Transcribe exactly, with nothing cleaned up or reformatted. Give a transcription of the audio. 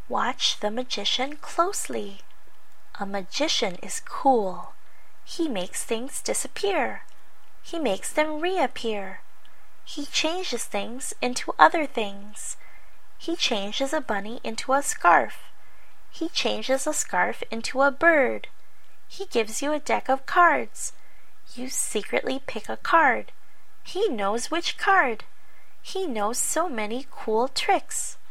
Watch the magician closely. A magician is cool. He makes things disappear. He makes them reappear. He changes things into other things. He changes a bunny into a scarf. He changes a scarf into a bird. He gives you a deck of cards. You secretly pick a card. He knows which card. He knows so many cool tricks.